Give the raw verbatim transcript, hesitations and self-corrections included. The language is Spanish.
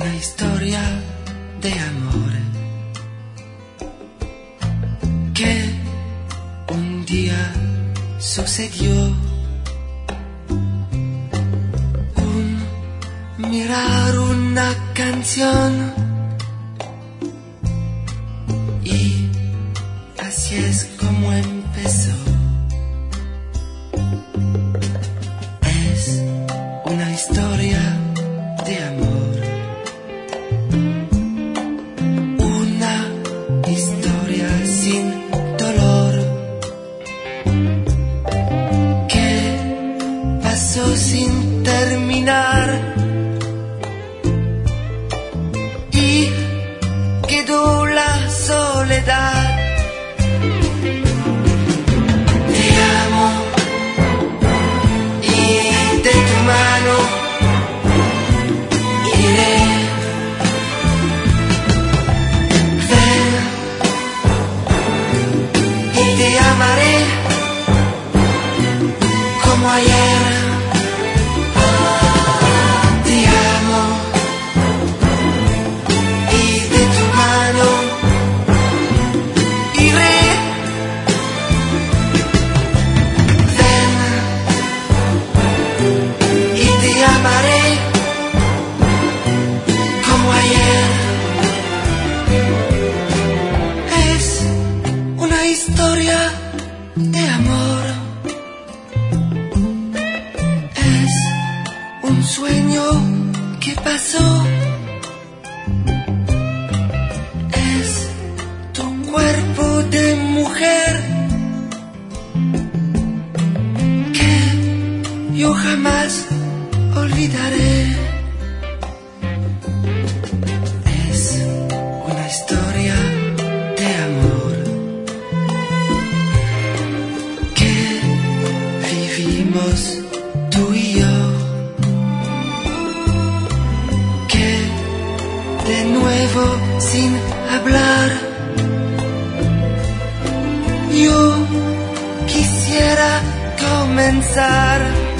una historia de amor que un día sucedió. Un mirar una canción y así es como empezó. Es una historia de amor, una historia sin dolor que pasó sin terminar y quedó la soledad. Te amo y de tu mano iré. Ven y te amaré como ayer. Te amo y de tu mano iré. Ven y te amaré como ayer. Es una historia de amor. Es un sueño que pasó. Es tu cuerpo de mujer que yo jamás olvidaré. Es una historia de amor que vivimos tú y yo, que de nuevo sin hablar yo quisiera comenzar.